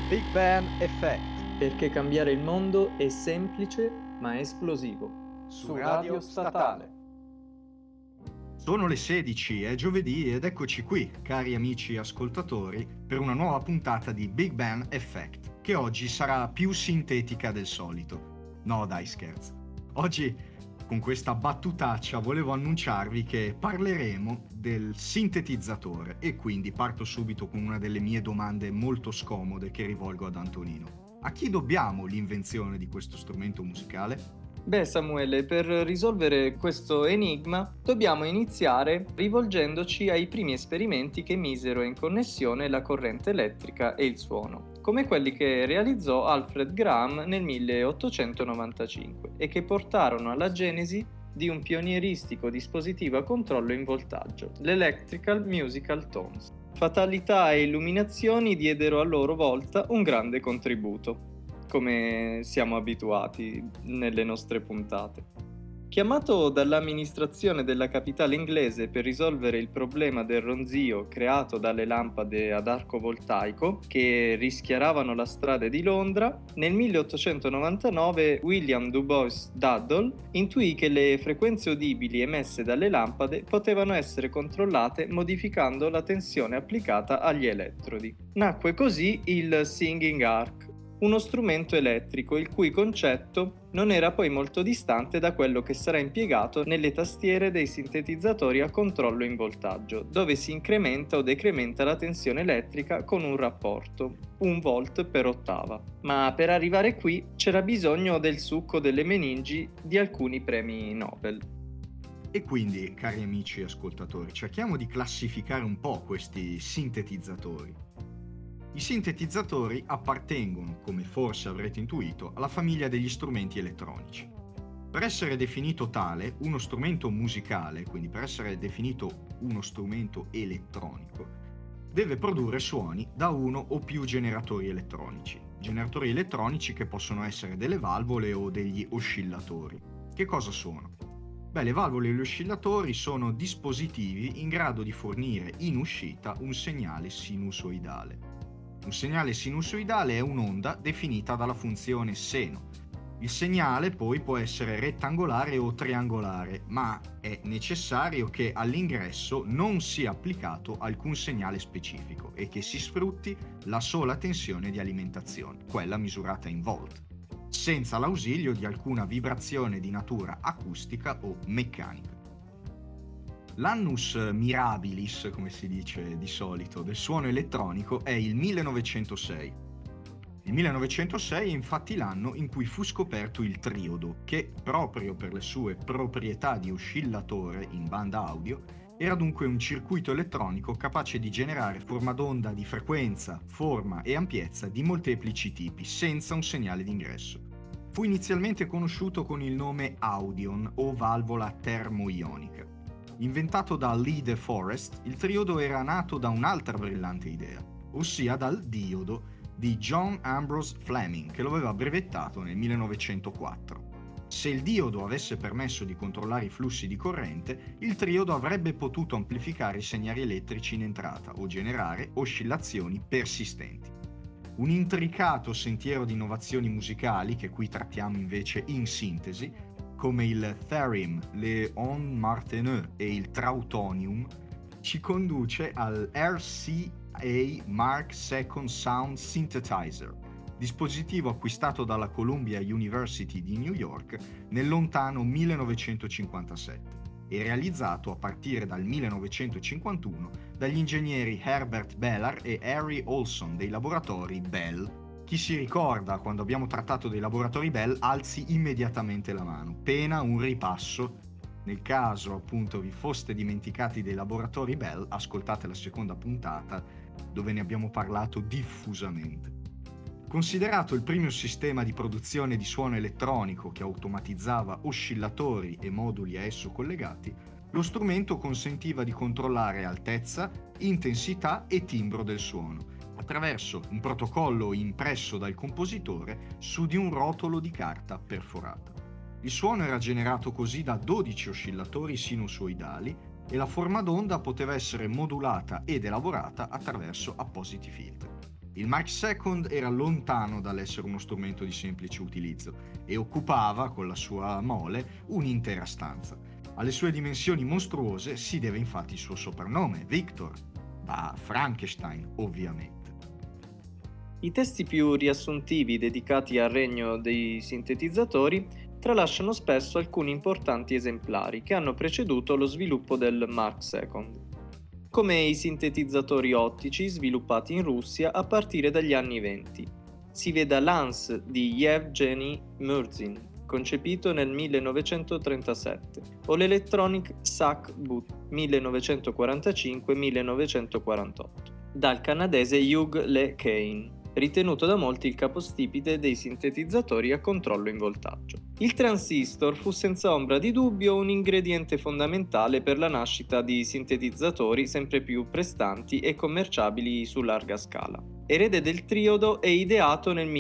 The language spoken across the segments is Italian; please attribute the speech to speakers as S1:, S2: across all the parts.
S1: Big Bang Effect
S2: Perché cambiare il mondo è semplice ma esplosivo.
S1: su Radio Statale.
S3: Sono le 16, è giovedì ed eccoci qui, cari amici ascoltatori, per una nuova puntata di Big Bang Effect, che oggi sarà più sintetica del solito. No, dai, scherzo. Oggi, con questa battutaccia, volevo annunciarvi che parleremo del sintetizzatore e quindi parto subito con una delle mie domande molto scomode che rivolgo ad Antonino. A chi dobbiamo l'invenzione di questo strumento musicale?
S2: Beh Samuele, per risolvere questo enigma dobbiamo iniziare rivolgendoci ai primi esperimenti che misero in connessione la corrente elettrica e il suono, come quelli che realizzò Alfred Graham nel 1895 e che portarono alla genesi di un pionieristico dispositivo a controllo in voltaggio, l'Electrical Musical Tones. Fatalità e illuminazioni diedero a loro volta un grande contributo, come siamo abituati nelle nostre puntate. Chiamato dall'amministrazione della capitale inglese per risolvere il problema del ronzio creato dalle lampade ad arco voltaico che rischiaravano la strada di Londra, nel 1899 William Du Bois Duddell intuì che le frequenze udibili emesse dalle lampade potevano essere controllate modificando la tensione applicata agli elettrodi. Nacque così il Singing Arc, uno strumento elettrico il cui concetto non era poi molto distante da quello che sarà impiegato nelle tastiere dei sintetizzatori a controllo in voltaggio, dove si incrementa o decrementa la tensione elettrica con un rapporto, 1 volt per ottava. Ma per arrivare qui c'era bisogno del succo delle meningi di alcuni premi Nobel.
S3: E quindi, cari amici ascoltatori, cerchiamo di classificare un po' questi sintetizzatori. I sintetizzatori appartengono, come forse avrete intuito, alla famiglia degli strumenti elettronici. Per essere definito tale, uno strumento musicale, quindi per essere definito uno strumento elettronico, deve produrre suoni da uno o più generatori elettronici. Generatori elettronici che possono essere delle valvole o degli oscillatori. Che cosa sono? Beh, le valvole e gli oscillatori sono dispositivi in grado di fornire in uscita un segnale sinusoidale. Un segnale sinusoidale è un'onda definita dalla funzione seno. Il segnale poi può essere rettangolare o triangolare, ma è necessario che all'ingresso non sia applicato alcun segnale specifico e che si sfrutti la sola tensione di alimentazione, quella misurata in volt, senza l'ausilio di alcuna vibrazione di natura acustica o meccanica. L'annus mirabilis, come si dice di solito, del suono elettronico è il 1906. Il 1906 è infatti l'anno in cui fu scoperto il triodo, che proprio per le sue proprietà di oscillatore in banda audio era dunque un circuito elettronico capace di generare forma d'onda di frequenza, forma e ampiezza di molteplici tipi, senza un segnale d'ingresso. Fu inizialmente conosciuto con il nome audion o valvola termoionica. Inventato da Lee De Forest, il triodo era nato da un'altra brillante idea, ossia dal diodo di John Ambrose Fleming, che lo aveva brevettato nel 1904. Se il diodo avesse permesso di controllare i flussi di corrente, il triodo avrebbe potuto amplificare i segnali elettrici in entrata o generare oscillazioni persistenti. Un intricato sentiero di innovazioni musicali, che qui trattiamo invece in sintesi, come il theremin, le on marteneux e il trautonium, ci conduce al RCA Mark II Sound Synthesizer, dispositivo acquistato dalla Columbia University di New York nel lontano 1957 e realizzato a partire dal 1951 dagli ingegneri Herbert Bellar e Harry Olson dei laboratori Bell. Chi si ricorda quando abbiamo trattato dei laboratori Bell, alzi immediatamente la mano, pena un ripasso. Nel caso appunto vi foste dimenticati dei laboratori Bell, ascoltate la seconda puntata dove ne abbiamo parlato diffusamente. Considerato il primo sistema di produzione di suono elettronico che automatizzava oscillatori e moduli a esso collegati, lo strumento consentiva di controllare altezza, intensità e timbro del suono, attraverso un protocollo impresso dal compositore su di un rotolo di carta perforata. Il suono era generato così da 12 oscillatori sinusoidali e la forma d'onda poteva essere modulata ed elaborata attraverso appositi filtri. Il Mark II era lontano dall'essere uno strumento di semplice utilizzo e occupava, con la sua mole, un'intera stanza. Alle sue dimensioni mostruose si deve infatti il suo soprannome, Victor, da Frankenstein ovviamente.
S2: I testi più riassuntivi dedicati al regno dei sintetizzatori tralasciano spesso alcuni importanti esemplari che hanno preceduto lo sviluppo del Mark II, come i sintetizzatori ottici sviluppati in Russia a partire dagli anni '20. Si veda Lance di Yevgeny Murzin, concepito nel 1937, o l'Electronic Sackbut 1945-1948, dal canadese Hugh Le Cain, ritenuto da molti il capostipite dei sintetizzatori a controllo in voltaggio. Il transistor fu senza ombra di dubbio un ingrediente fondamentale per la nascita di sintetizzatori sempre più prestanti e commerciabili su larga scala. Erede del triodo e ideato nel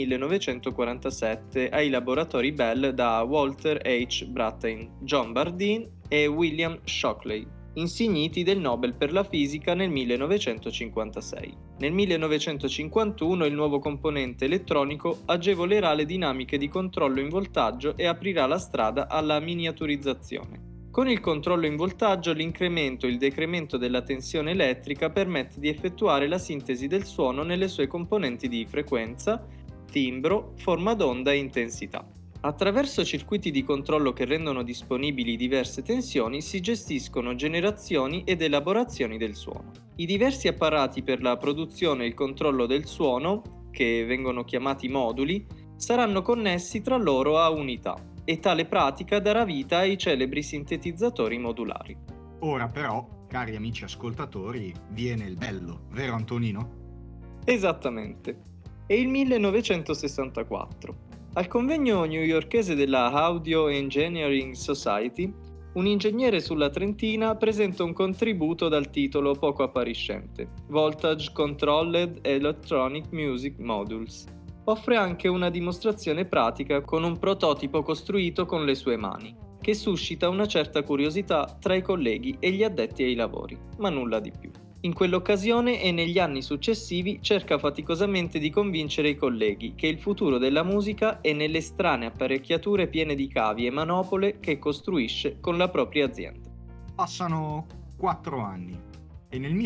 S2: 1947 ai laboratori Bell da Walter H. Brattain, John Bardeen e William Shockley, insigniti del Nobel per la fisica nel 1956. Nel 1951 il nuovo componente elettronico agevolerà le dinamiche di controllo in voltaggio e aprirà la strada alla miniaturizzazione. Con il controllo in voltaggio, l'incremento e il decremento della tensione elettrica permette di effettuare la sintesi del suono nelle sue componenti di frequenza, timbro, forma d'onda e intensità. Attraverso circuiti di controllo che rendono disponibili diverse tensioni si gestiscono generazioni ed elaborazioni del suono. I diversi apparati per la produzione e il controllo del suono, che vengono chiamati moduli, saranno connessi tra loro a unità, e tale pratica darà vita ai celebri sintetizzatori modulari.
S3: Ora però, cari amici ascoltatori, viene il bello, vero Antonino?
S2: Esattamente. È il 1964. Al convegno newyorkese della Audio Engineering Society, un ingegnere sulla Trentina presenta un contributo dal titolo poco appariscente, Voltage Controlled Electronic Music Modules. Offre anche una dimostrazione pratica con un prototipo costruito con le sue mani, che suscita una certa curiosità tra i colleghi e gli addetti ai lavori, ma nulla di più. In quell'occasione e negli anni successivi cerca faticosamente di convincere i colleghi che il futuro della musica è nelle strane apparecchiature piene di cavi e manopole che costruisce con la propria azienda.
S3: Passano 4 anni e nel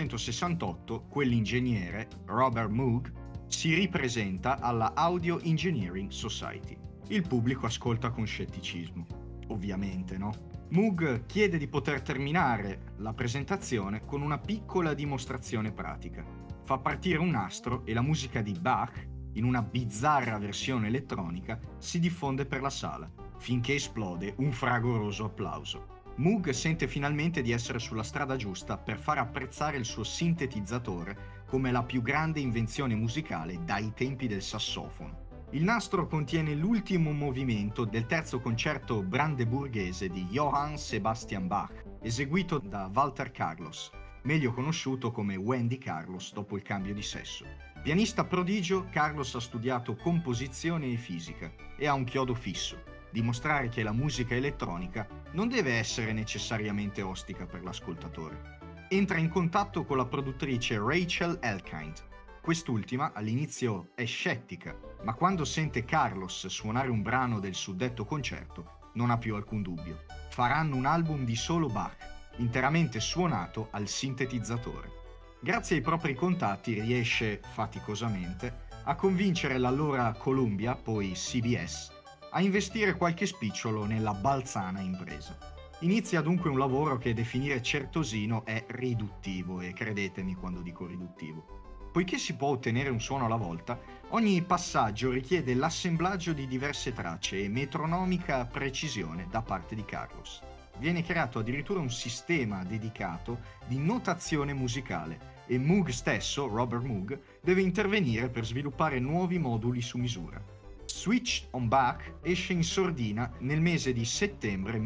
S3: 1968 quell'ingegnere, Robert Moog, si ripresenta alla Audio Engineering Society. Il pubblico ascolta con scetticismo. Ovviamente, no? Moog chiede di poter terminare la presentazione con una piccola dimostrazione pratica. Fa partire un nastro e la musica di Bach, in una bizzarra versione elettronica, si diffonde per la sala, finché esplode un fragoroso applauso. Moog sente finalmente di essere sulla strada giusta per far apprezzare il suo sintetizzatore come la più grande invenzione musicale dai tempi del sassofono. Il nastro contiene l'ultimo movimento del terzo concerto brandeburghese di Johann Sebastian Bach, eseguito da Walter Carlos, meglio conosciuto come Wendy Carlos dopo il cambio di sesso. Pianista prodigio, Carlos ha studiato composizione e fisica e ha un chiodo fisso: dimostrare che la musica elettronica non deve essere necessariamente ostica per l'ascoltatore. Entra in contatto con la produttrice Rachel Elkind. Quest'ultima all'inizio è scettica, ma quando sente Carlos suonare un brano del suddetto concerto non ha più alcun dubbio. Faranno un album di solo Bach, interamente suonato al sintetizzatore. Grazie ai propri contatti riesce, faticosamente, a convincere l'allora Columbia, poi CBS, a investire qualche spicciolo nella balzana impresa. Inizia dunque un lavoro che definire certosino è riduttivo, e credetemi quando dico riduttivo. Poiché si può ottenere un suono alla volta, ogni passaggio richiede l'assemblaggio di diverse tracce e metronomica precisione da parte di Carlos. Viene creato addirittura un sistema dedicato di notazione musicale e Moog stesso, Robert Moog, deve intervenire per sviluppare nuovi moduli su misura. Switched on Bach esce in sordina nel mese di settembre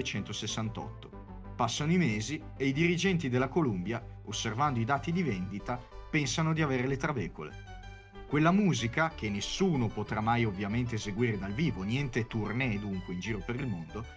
S3: 1968. Passano i mesi e i dirigenti della Columbia, osservando i dati di vendita, pensano di avere le trabecole. Quella musica, che nessuno potrà mai ovviamente eseguire dal vivo, niente tournée dunque in giro per il mondo,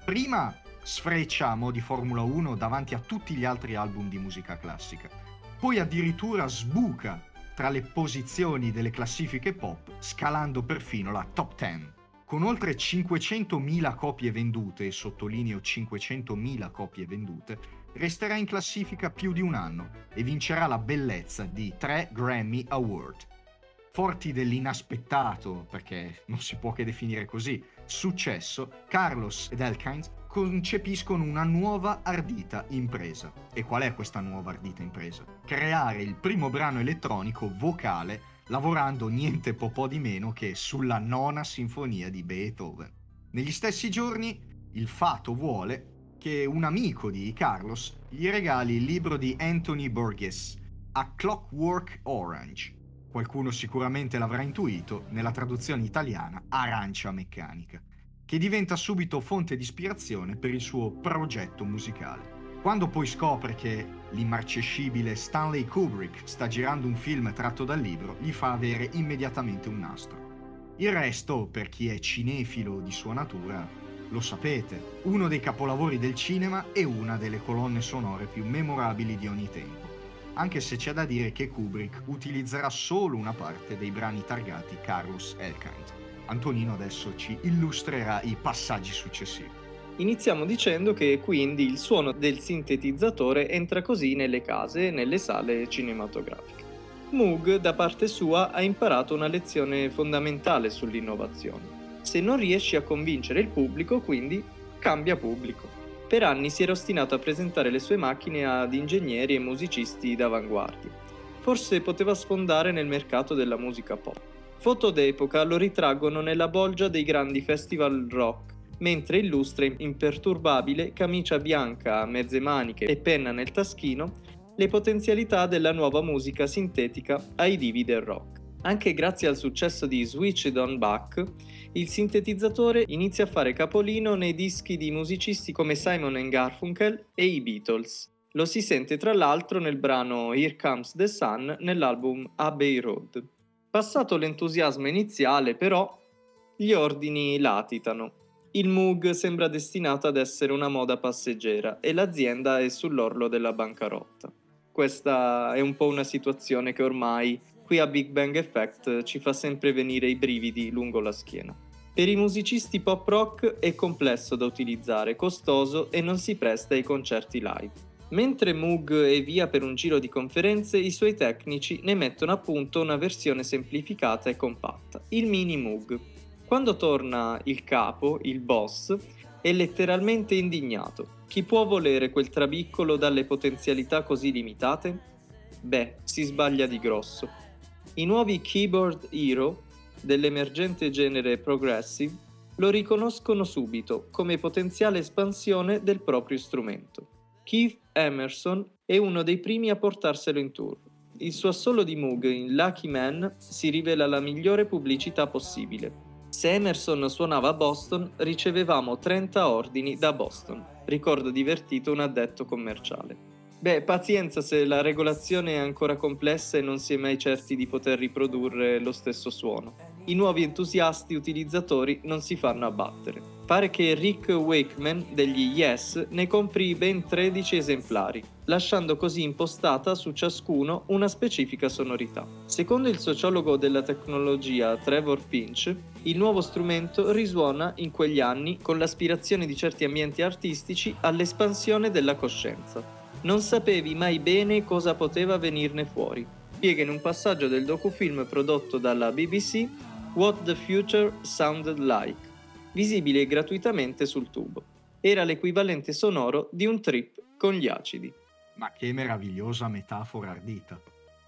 S3: Prima sfreccia a mo' di Formula 1 davanti a tutti gli altri album di musica classica, poi addirittura sbuca tra le posizioni delle classifiche pop, scalando perfino la top 10. Con oltre 500.000 copie vendute, e sottolineo 500.000 copie vendute, resterà in classifica più di un anno e vincerà la bellezza di 3 Grammy Award. Forti dell'inaspettato, perché non si può che definire così, successo, Carlos ed Elkind concepiscono una nuova ardita impresa. E qual è questa nuova ardita impresa? Creare il primo brano elettronico vocale lavorando niente po' di meno che sulla nona sinfonia di Beethoven. Negli stessi giorni il fato vuole che un amico di Carlos gli regali il libro di Anthony Burgess, A Clockwork Orange. Qualcuno sicuramente l'avrà intuito, nella traduzione italiana Arancia meccanica, che diventa subito fonte di ispirazione per il suo progetto musicale. Quando poi scopre che l'immarcescibile Stanley Kubrick sta girando un film tratto dal libro, gli fa avere immediatamente un nastro. Il resto, per chi è cinefilo di sua natura, lo sapete, uno dei capolavori del cinema e una delle colonne sonore più memorabili di ogni tempo, anche se c'è da dire che Kubrick utilizzerà solo una parte dei brani targati Carlos Elkind. Antonino adesso ci illustrerà i passaggi successivi.
S2: Iniziamo dicendo che quindi il suono del sintetizzatore entra così nelle case e nelle sale cinematografiche. Moog, da parte sua, ha imparato una lezione fondamentale sull'innovazione. Se non riesci a convincere il pubblico, quindi cambia pubblico. Per anni si era ostinato a presentare le sue macchine ad ingegneri e musicisti d'avanguardia. Forse poteva sfondare nel mercato della musica pop. Foto d'epoca lo ritraggono nella bolgia dei grandi festival rock, mentre illustra imperturbabile, camicia bianca a mezze maniche e penna nel taschino, le potenzialità della nuova musica sintetica ai divi del rock. Anche grazie al successo di Switched on Back, il sintetizzatore inizia a fare capolino nei dischi di musicisti come Simon & Garfunkel e i Beatles. Lo si sente tra l'altro nel brano Here Comes the Sun nell'album Abbey Road. Passato l'entusiasmo iniziale, però, gli ordini latitano. Il Moog sembra destinato ad essere una moda passeggera e l'azienda è sull'orlo della bancarotta. Questa è un po' una situazione che ormai qui a Big Bang Effect ci fa sempre venire i brividi lungo la schiena. Per i musicisti pop rock è complesso da utilizzare, costoso e non si presta ai concerti live. Mentre Moog è via per un giro di conferenze, i suoi tecnici ne mettono a punto una versione semplificata e compatta, il Mini Moog. Quando torna il capo, il boss, è letteralmente indignato. Chi può volere quel trabiccolo dalle potenzialità così limitate? Beh, si sbaglia di grosso. I nuovi Keyboard Hero dell'emergente genere Progressive lo riconoscono subito come potenziale espansione del proprio strumento. Keith Emerson è uno dei primi a portarselo in tour. Il suo assolo di Moog in Lucky Man si rivela la migliore pubblicità possibile. Se Emerson suonava a Boston, ricevevamo 30 ordini da Boston, ricorda divertito un addetto commerciale. Beh, pazienza se la regolazione è ancora complessa e non si è mai certi di poter riprodurre lo stesso suono. I nuovi entusiasti utilizzatori non si fanno abbattere. Pare che Rick Wakeman degli Yes ne compri ben 13 esemplari, lasciando così impostata su ciascuno una specifica sonorità. Secondo il sociologo della tecnologia Trevor Pinch, il nuovo strumento risuona in quegli anni con l'aspirazione di certi ambienti artistici all'espansione della coscienza. Non sapevi mai bene cosa poteva venirne fuori. Spiega in un passaggio del docufilm prodotto dalla BBC What the Future Sounded Like, visibile gratuitamente sul tubo. Era l'equivalente sonoro di un trip con gli acidi.
S3: Ma che meravigliosa metafora ardita.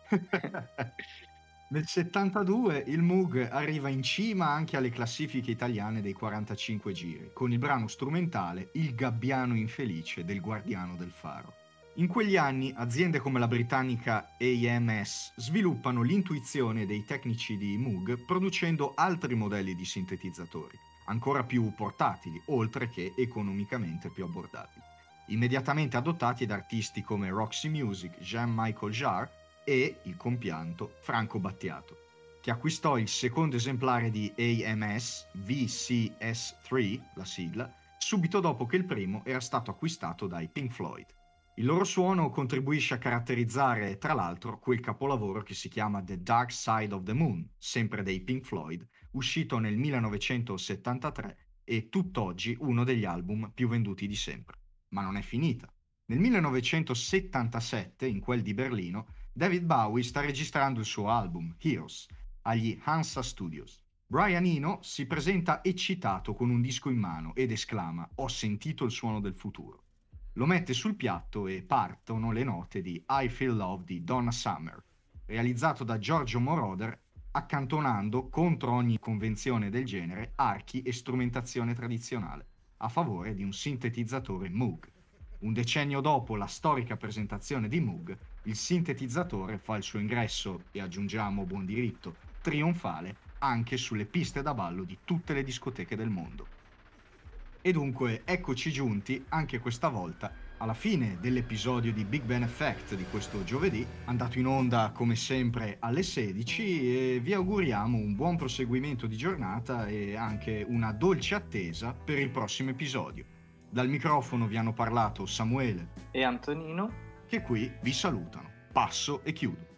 S3: Nel 72 il Moog arriva in cima anche alle classifiche italiane dei 45 giri, con il brano strumentale Il gabbiano infelice del Guardiano del Faro. In quegli anni aziende come la britannica AMS sviluppano l'intuizione dei tecnici di Moog producendo altri modelli di sintetizzatori, ancora più portatili, oltre che economicamente più abbordabili, immediatamente adottati da artisti come Roxy Music, Jean-Michel Jarre e, il compianto, Franco Battiato, che acquistò il secondo esemplare di AMS VCS3, la sigla, subito dopo che il primo era stato acquistato dai Pink Floyd. Il loro suono contribuisce a caratterizzare, tra l'altro, quel capolavoro che si chiama The Dark Side of the Moon, sempre dei Pink Floyd, uscito nel 1973 e tutt'oggi uno degli album più venduti di sempre. Ma non è finita. Nel 1977, in quel di Berlino, David Bowie sta registrando il suo album, Heroes, agli Hansa Studios. Brian Eno si presenta eccitato con un disco in mano ed esclama: "Ho sentito il suono del futuro". Lo mette sul piatto e partono le note di I Feel Love di Donna Summer, realizzato da Giorgio Moroder, accantonando, contro ogni convenzione del genere, archi e strumentazione tradizionale, a favore di un sintetizzatore Moog. Un decennio dopo la storica presentazione di Moog, il sintetizzatore fa il suo ingresso, e aggiungiamo buon diritto, trionfale, anche sulle piste da ballo di tutte le discoteche del mondo. E dunque eccoci giunti, anche questa volta, alla fine dell'episodio di Big Ben Effect di questo giovedì, andato in onda come sempre alle 16, e vi auguriamo un buon proseguimento di giornata e anche una dolce attesa per il prossimo episodio. Dal microfono vi hanno parlato Samuele
S2: e Antonino,
S3: che qui vi salutano. Passo e chiudo.